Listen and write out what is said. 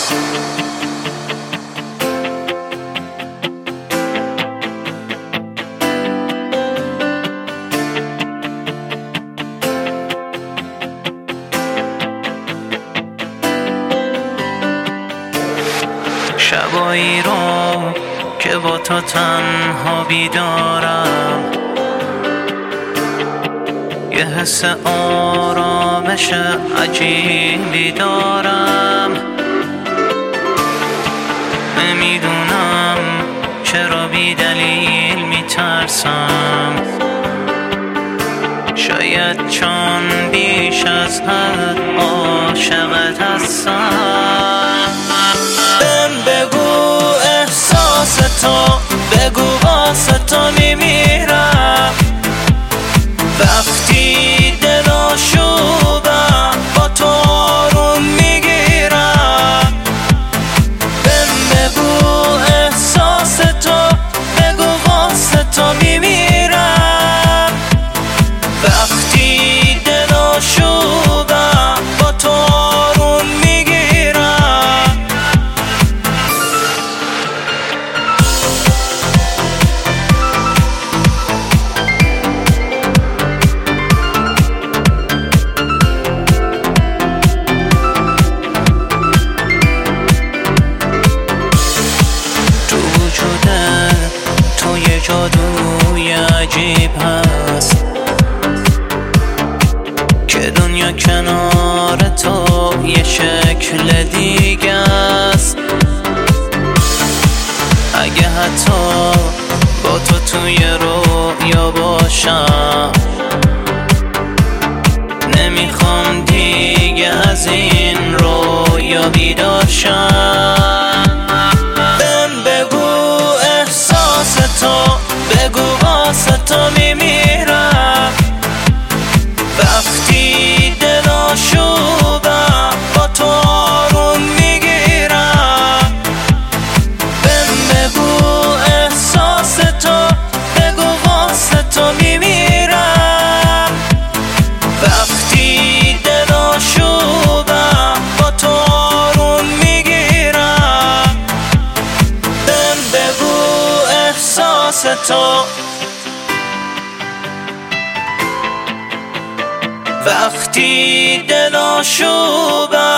شبایی رو که با تو تنها بیدارم، یه حس آرامش عجیبی دارم. نمیدونم چرا بی دلیل میترسم، شاید چون بیش از حد عاشقت هستم. بگو احساس تو، بگو واسه تو میمیرم. وقتی دل آشوبم با تو آروم میگیرم. بگو احساس تو، بگو واسه تو میمیرم. وقتی دل آشوبم با تو آروم میگیرم. تو یه جادوی عجیب هست که دنیا کنار تو یه شکل دیگه است. اگه حتی با تو توی رویا باشم، نمیخوام دیگه از این رویا بیدار شم. بگو واسه تو میمیرم. وقتی دل آشوبم با تو آروم میگیرم. بگو احساس تو، بگو واسه تو میمیرم. وقتی دل آشوبم با تو آروم میگیرم. بگو احساس تو، وقتی دل آشوبم